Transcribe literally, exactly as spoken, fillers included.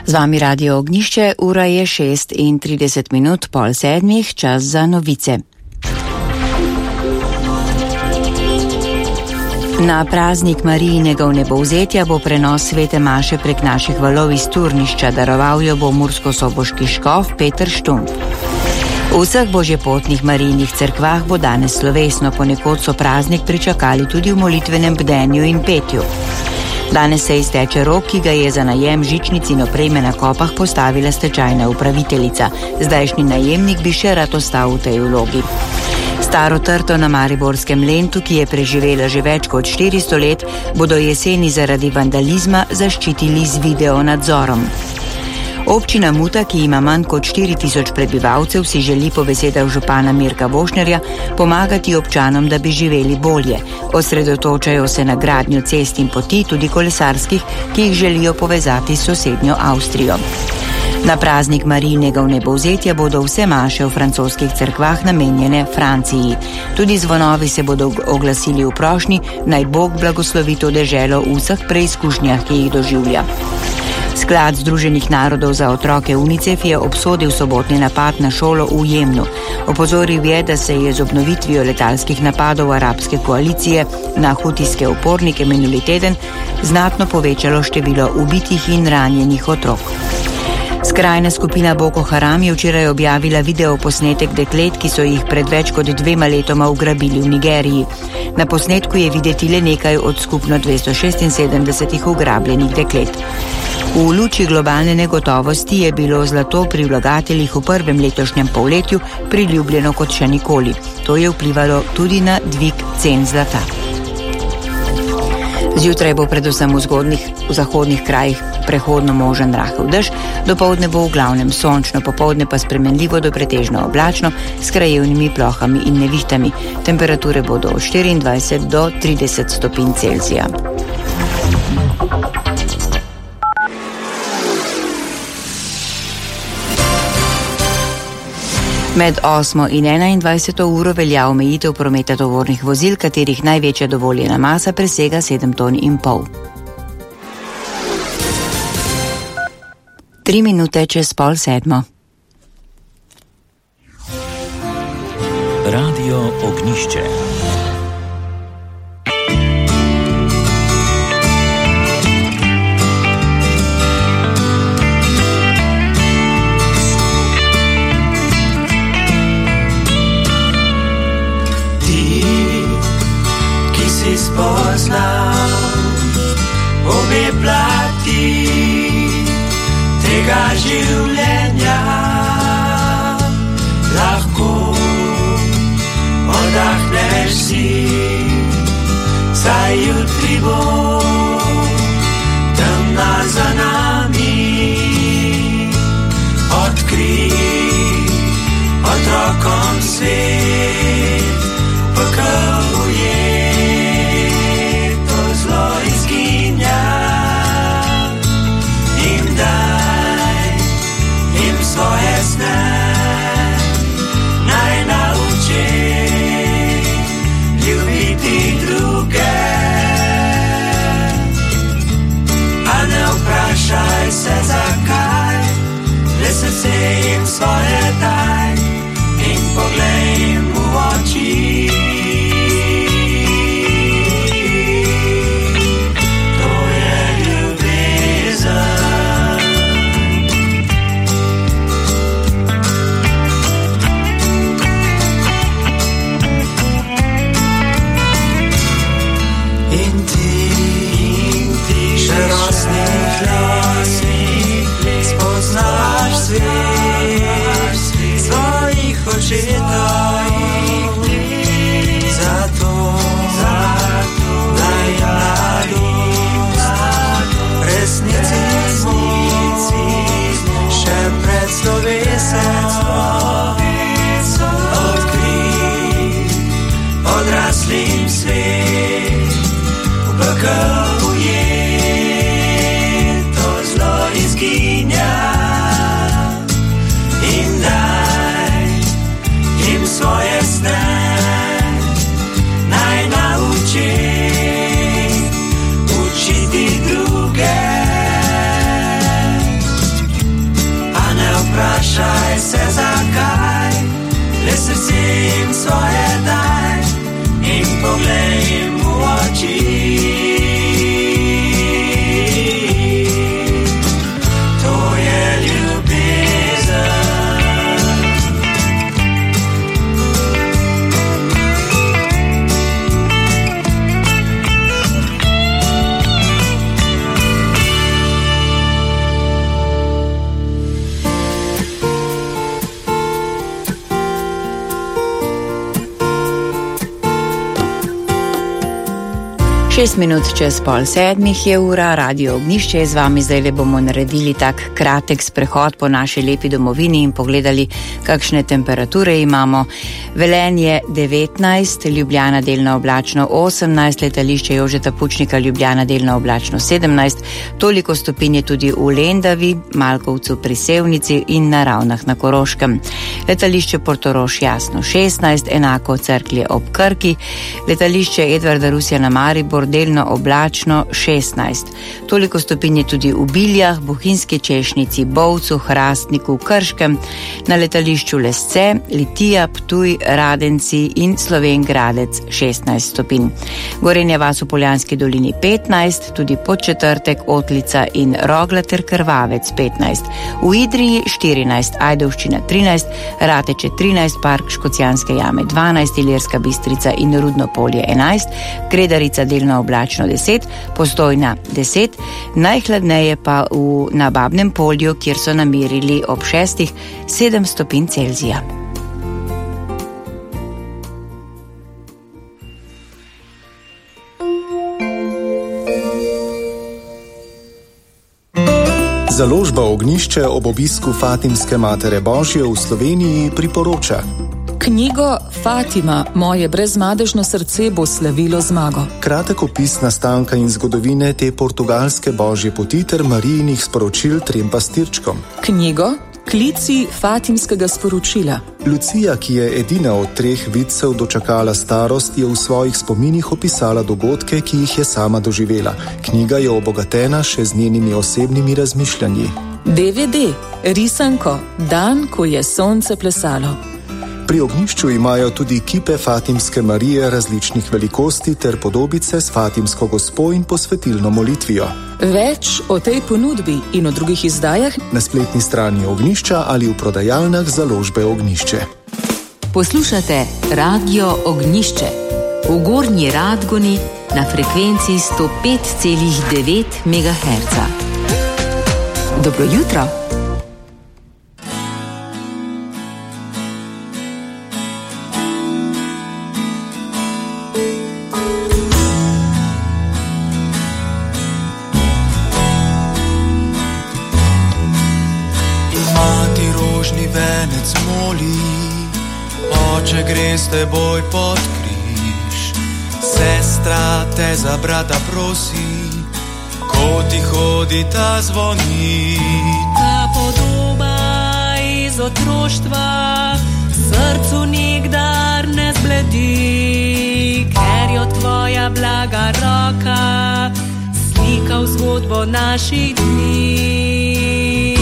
Z vami Radio Ognišče, ura je šest in trideset minut, pol sedmih, čas za novice. Na praznik Marijinega vnebovzetja bo prenos svete maše prek naših valov iz Turnišča, daroval jo bo murskosoboški škof Peter Štump. V vseh božjepotnih Marijinih cerkvah bo danes slovesno, ponekod so praznik pričakali tudi v molitvenem bdenju in petju. Danes se izteče rok, ki ga je za najem žičnic in opreme na Kopah postavila stečajna upraviteljica. Zdajšnji najemnik bi še rad ostal v tej vlogi. Staro trto na mariborskem Lentu, ki je preživela že več kot štiristo let, bodo jeseni zaradi vandalizma zaščitili z video nadzorom. Občina Muta, ki ima manj kot štiri tisoč prebivalcev, si želi po besedah župana Mirka Vošnerja pomagati občanom, da bi živeli bolje. Osredotočajo se na gradnjo cest in poti, tudi kolesarskih, ki jih želijo povezati s sosednjo Avstrijo. Na praznik Marijinega vnebovzetja bodo vse maše v francoskih cerkvah namenjene Franciji. Tudi zvonovi se bodo oglasili v prošnji, naj Bog blagoslovi to deželo v vseh preizkušnjah, ki jih doživlja. Sklad Združenih narodov za otroke UNICEF je obsodil sobotni napad na šolo v Jemnu. Opozoril je, da se je z obnovitvijo letalskih napadov arabske koalicije na hutijske upornike minuli teden znatno povečalo število ubitih in ranjenih otrok. Skrajna skupina Boko Haram je včeraj objavila videoposnetek deklet, ki so jih pred več kot dvema letoma ugrabili v Nigeriji. Na posnetku je videti le nekaj od skupno dvesto šestinsedemdesetih ugrabljenih deklet. V luči globalne negotovosti je bilo zlato pri vlagateljih v prvem letošnjem polletju priljubljeno kot še nikoli. To je vplivalo tudi na dvig cen zlata. Zjutraj bo predvsem v zgodnih, v zahodnih krajih prehodno možen rahel dež, dopoldne bo v glavnem sončno, popoldne pa spremenljivo do pretežno oblačno s krajevnimi plohami in nevihtami. Temperature bodo od štiriindvajset do trideset stopinj Celzija. Med osmo in enaindvajseto uro velja omejitev prometa tovornih vozil, katerih največja dovoljena masa presega sedem ton in pol. Tri minute čez pol sedmo. Radio Ognišče. Spoznal obe plati tega življenja, lahko oddahneš si, saj jutri bo temna za nami. Odkrij otrokom svet, pekel je svoje sne, naj nauči ljubiti druge. A ne vprašaj se zakaj, le srce jim svoje daj in poglej jim v oči. Svojih očetov, zato, zato da je mladost resnici še pred slovesectvom. Odkrij odraslim svet, pekel je, to zlo izginja. Svoje sne naj nauči učiti druge. poglej jim v oči. To je ljubezen. Šest minut čez pol sedmih je ura, Radio Ognjišče je z vami. Zdaj le bomo naredili tak kratek sprehod po naši lepi domovini in pogledali, kakšne temperature imamo. Velenje devetnajst, Ljubljana delno oblačno osemnajst, letališče Jožeta Pučnika Ljubljana delno oblačno sedemnajst, toliko stopinj je tudi v Lendavi, Malkovcu pri Sevnici in na Ravnah na Koroškem. Letališče Portorož jasno šestnajst, enako Cerklje ob Krki, letališče Edvarda Rusjana Maribor delno oblačno šestnajst. Toliko stopinj je tudi v Biljah, Bohinjski Češnjici, Bovcu, Hrastniku, Krškem, na letališču Lesce, Litija, Ptuj, Radenci in Slovenj Gradec šestnajst stopinj. Gorenja vas v Poljanski dolini petnajst, tudi Podčetrtek, Otlica in Rogla ter Krvavec petnajst. V Idriji štirinajst, Ajdovščina trinajst, Rateče trinajst, Park Škocjanske jame dvanajst, Ilirska Bistrica in Rudno polje enajst, Kredarica delno oblačno deset, Postojna deset, najhladneje pa v na Babnem polju, kjer so namerili ob šestih sedem stopinj Celzija. Založba Ognjišče ob obisku Fatimske Matere Božje v Sloveniji priporoča knjigo Fatima, moje brezmadežno srce bo slavilo zmago. Kratek opis nastanka in zgodovine te portugalske božje poti ter Marijinih sporočil trem pastirčkom. Knjigo Klici Fatimskega sporočila. Lucija, ki je edina od treh vidcev dočakala starost, je v svojih spominih opisala dogodke, ki jih je sama doživela. Knjiga je obogatena še z njenimi osebnimi razmišljanji. D V D, risanko Dan, ko je sonce plesalo. Pri Ognjišču imajo tudi kipe Fatimske Marije različnih velikosti ter podobice s Fatimsko gospo in posvetilno molitvijo. Več o tej ponudbi in o drugih izdajah na spletni strani Ognjišča ali v prodajalnah založbe Ognjišče. Poslušate Radio Ognjišče v Gornji Radgoni na frekvenci sto pet celih devet megaherca. Dobro jutro. Oče gre s teboj pod križ, sestra te za brata prosi, ko ti hodi ta zvoni. Ta podoba iz otroštva srcu nikdar ne zbledi, ker jo tvoja blaga roka slika v zgodbo naših dni.